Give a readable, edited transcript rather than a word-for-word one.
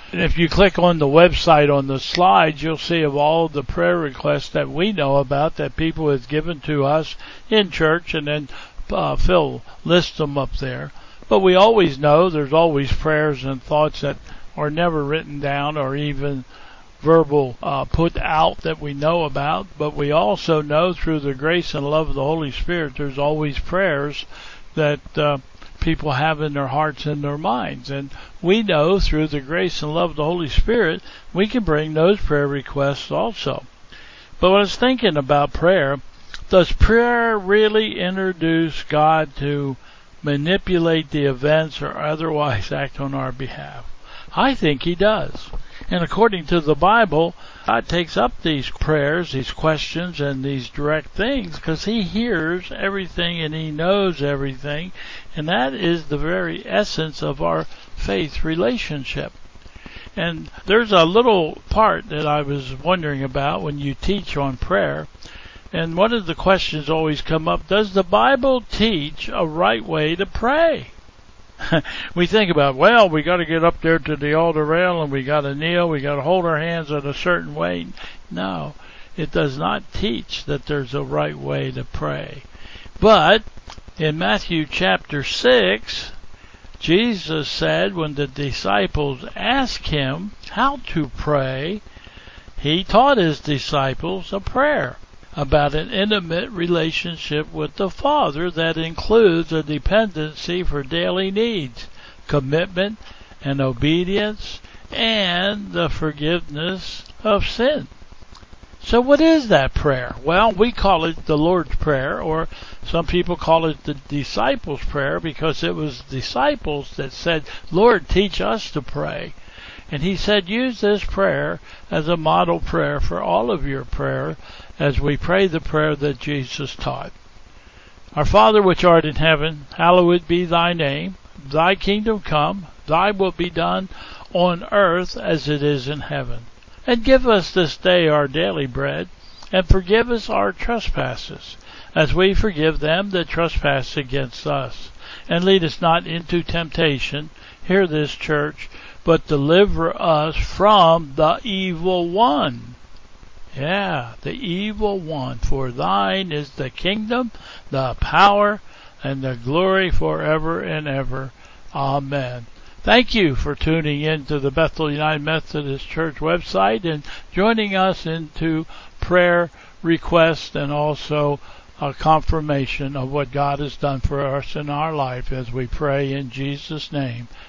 And if you click on the website on the slides, you'll see of all the prayer requests that we know about that people have given to us in church, and then Phil lists them up there. But we always know there's always prayers and thoughts that are never written down or even verbal put out that we know about. But we also know through the grace and love of the Holy Spirit there's always prayers that people have in their hearts and their minds. And we know through the grace and love of the Holy Spirit we can bring those prayer requests also. But when I was thinking about prayer, does prayer really introduce God to manipulate the events or otherwise act on our behalf? I think he does. And according to the Bible, God takes up these prayers, these questions, and these direct things because he hears everything and he knows everything. And that is the very essence of our faith relationship. And there's a little part that I was wondering about when you teach on prayer. And one of the questions always come up, does the Bible teach a right way to pray? We think about, well, we got to get up there to the altar rail and we got to kneel, we got to hold our hands in a certain way. No, it does not teach that there's a right way to pray. But in Matthew chapter 6, Jesus said when the disciples asked him how to pray, he taught his disciples a prayer about an intimate relationship with the Father that includes a dependency for daily needs, commitment and obedience, and the forgiveness of sin. So what is that prayer? Well, we call it the Lord's Prayer, or some people call it the disciples' prayer because it was disciples that said, Lord, teach us to pray. And he said, use this prayer as a model prayer for all of your prayer as we pray the prayer that Jesus taught. Our Father which art in heaven, hallowed be thy name. Thy kingdom come, thy will be done on earth as it is in heaven. And give us this day our daily bread, and forgive us our trespasses, as we forgive them that trespass against us. And lead us not into temptation, hear this, church, but deliver us from the evil one. Yeah, the evil one. For thine is the kingdom, the power, and the glory forever and ever. Amen. Thank you for tuning in to the Bethel United Methodist Church website and joining us into prayer requests and also a confirmation of what God has done for us in our life as we pray in Jesus' name.